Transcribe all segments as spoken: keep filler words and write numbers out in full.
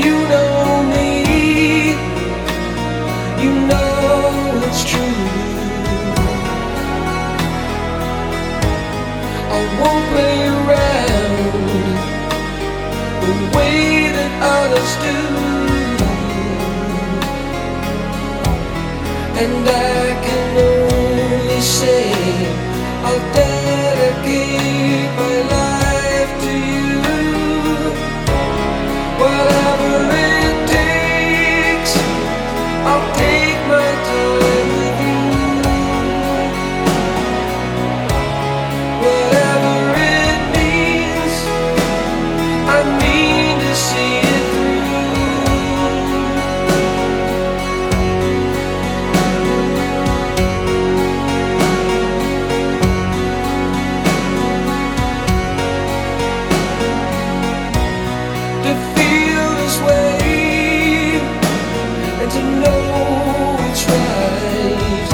You know me, you know it's true. I won't play around the way that others do, and I can only say I'll dedicate my life to you. Whatever it takes, I'll take my time with you. Whatever it means, I mean to see it to feel this way and to know it's right.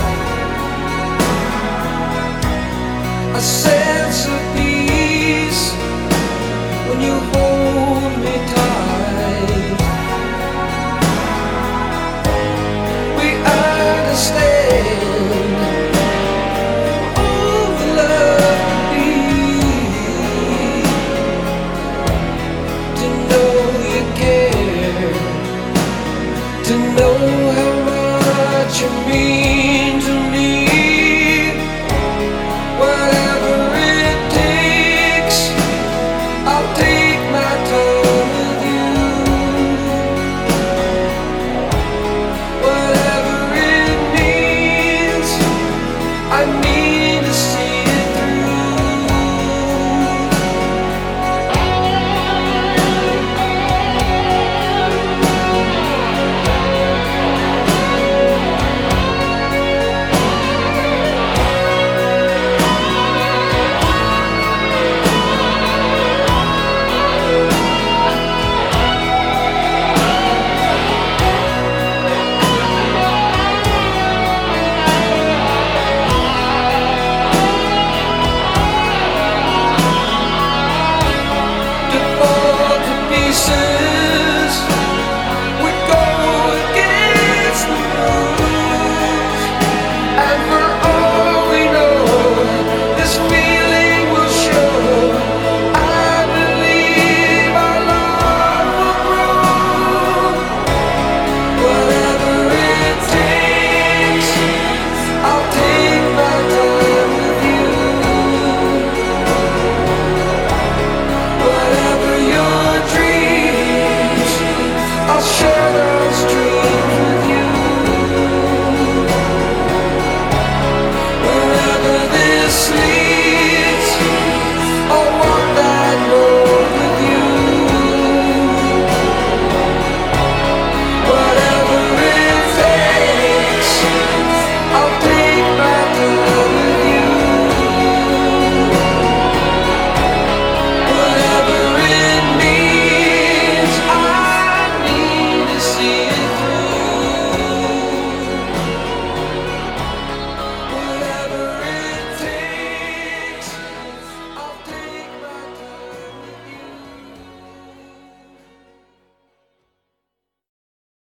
A sense of peace when you hold me tight. We understand all the love can be, to know you care, to know how much you mean.